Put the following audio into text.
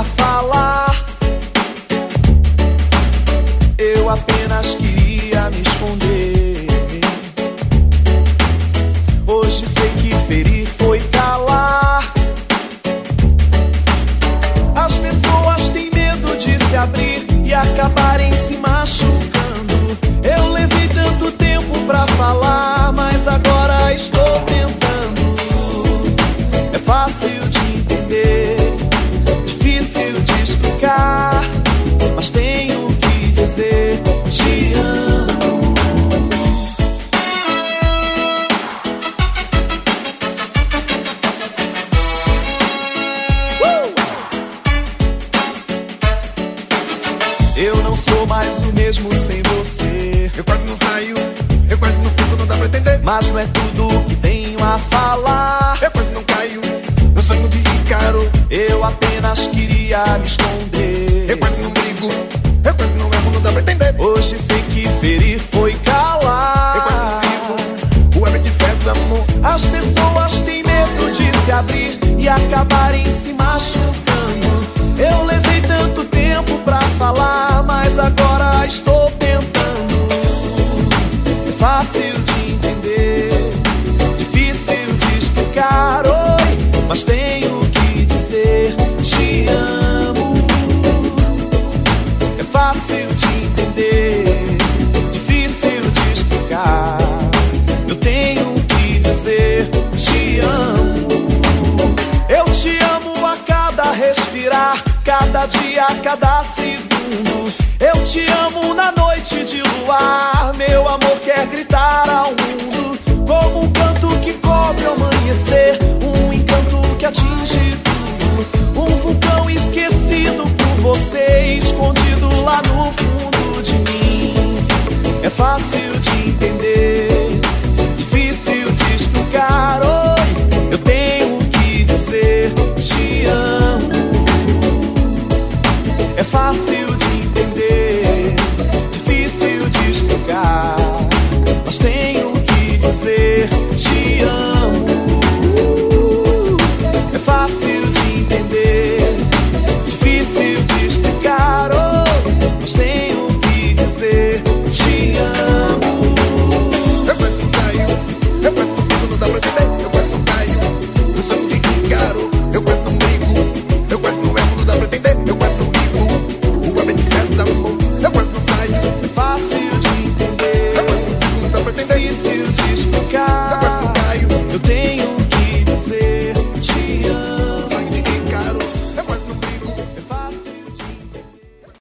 falar. Eu apenas queria me esconder. Hoje sei que ferir foi calar. As pessoas têm medo de se abrir e acabarem se machucando. Eu levei tanto tempo pra falar, mas agora estou tentando. É fácil de entender, difícil de explicar, mas tenho que dizer: te amo. Eu não sou mais o mesmo sem você. Eu quase não saio, eu quase não fico, não dá pra entender. Mas não é tudo que tenho a falar. Eu quase não caio no sonho de Ícaro. Eu apenas queria me esconder. Eu quase não brigo, eu quase não erro, não dá pra entender. Hoje sei que ferir foi calar. Eu quase não vivo o M de Sésamo. As pessoas têm medo de se abrir e acabarem se machucando. Eu levei tanto tempo pra falar, mas agora estou tentando. É fácil de entender, difícil de explicar, oi, mas tenho que dizer: te amo. É fácil de entender, difícil de explicar. Eu tenho que dizer: te amo. Eu te amo a cada respirar, cada dia, cada segundo. Eu te amo na noite de luar. Meu amor quer gritar ao mundo, como um canto que cobre o amanhecer, um encanto que atinge tudo, um vulcão esquecido por você, escondido lá no fundo de mim. É fácil de entender, difícil de explicar, oi, eu tenho que dizer: te amo. É fácil